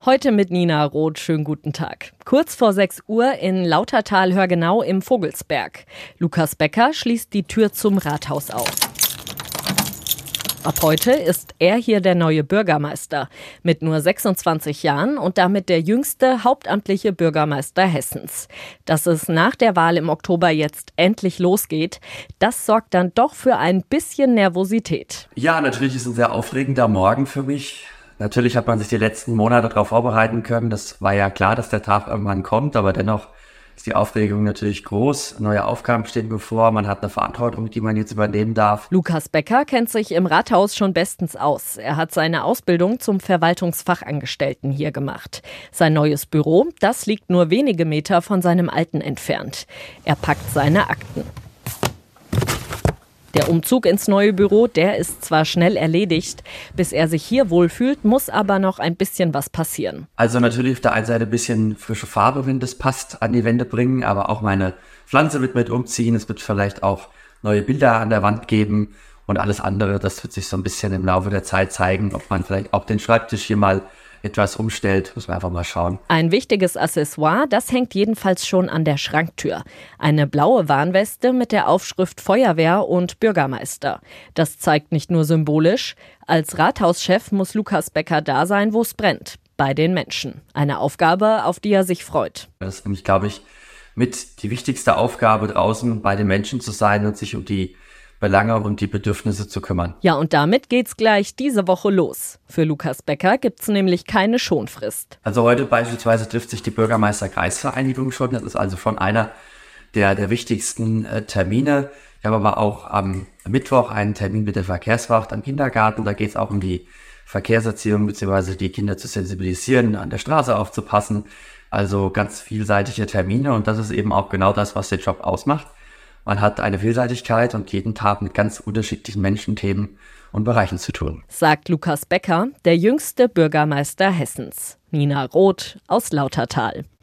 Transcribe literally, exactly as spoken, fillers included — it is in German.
Heute mit Nina Roth. Schönen guten Tag. Kurz vor sechs Uhr in Lautertal-Hörgenau im Vogelsberg. Lukas Becker schließt die Tür zum Rathaus auf. Ab heute ist er hier der neue Bürgermeister. Mit nur sechsundzwanzig Jahren und damit der jüngste hauptamtliche Bürgermeister Hessens. Dass es nach der Wahl im Oktober jetzt endlich losgeht, das sorgt dann doch für ein bisschen Nervosität. Ja, natürlich ist es ein sehr aufregender Morgen für mich. Natürlich hat man sich die letzten Monate darauf vorbereiten können. Das war ja klar, dass der Tag irgendwann kommt, aber dennoch ist die Aufregung natürlich groß. Neue Aufgaben stehen bevor. Man hat eine Verantwortung, die man jetzt übernehmen darf. Lukas Becker kennt sich im Rathaus schon bestens aus. Er hat seine Ausbildung zum Verwaltungsfachangestellten hier gemacht. Sein neues Büro, das liegt nur wenige Meter von seinem alten entfernt. Er packt seine Akten. Der Umzug ins neue Büro, der ist zwar schnell erledigt. Bis er sich hier wohlfühlt, muss aber noch ein bisschen was passieren. Also natürlich auf der einen Seite ein bisschen frische Farbe, wenn das passt, an die Wände bringen, aber auch meine Pflanze wird mit umziehen. Es wird vielleicht auch neue Bilder an der Wand geben und alles andere. Das wird sich so ein bisschen im Laufe der Zeit zeigen, ob man vielleicht auch den Schreibtisch hier mal etwas umstellt, muss man einfach mal schauen. Ein wichtiges Accessoire, das hängt jedenfalls schon an der Schranktür. Eine blaue Warnweste mit der Aufschrift Feuerwehr und Bürgermeister. Das zeigt nicht nur symbolisch. Als Rathauschef muss Lukas Becker da sein, wo es brennt. Bei den Menschen. Eine Aufgabe, auf die er sich freut. Das ist nämlich, glaube ich, mit die wichtigste Aufgabe draußen, bei den Menschen zu sein und sich um die Belange und die Bedürfnisse zu kümmern. Ja, und damit geht's gleich diese Woche los. Für Lukas Becker gibt's nämlich keine Schonfrist. Also heute beispielsweise trifft sich die Bürgermeister-Kreisvereinigung schon. Das ist also schon einer der, der wichtigsten äh, Termine. Ich habe aber auch am Mittwoch einen Termin mit der Verkehrswacht am Kindergarten. Da geht es auch um die Verkehrserziehung bzw. die Kinder zu sensibilisieren, an der Straße aufzupassen. Also ganz vielseitige Termine und das ist eben auch genau das, was den Job ausmacht. Man hat eine Vielseitigkeit und jeden Tag mit ganz unterschiedlichen Menschen, Themen und Bereichen zu tun. Sagt Lukas Becker, der jüngste Bürgermeister Hessens. Nina Roth aus Lautertal.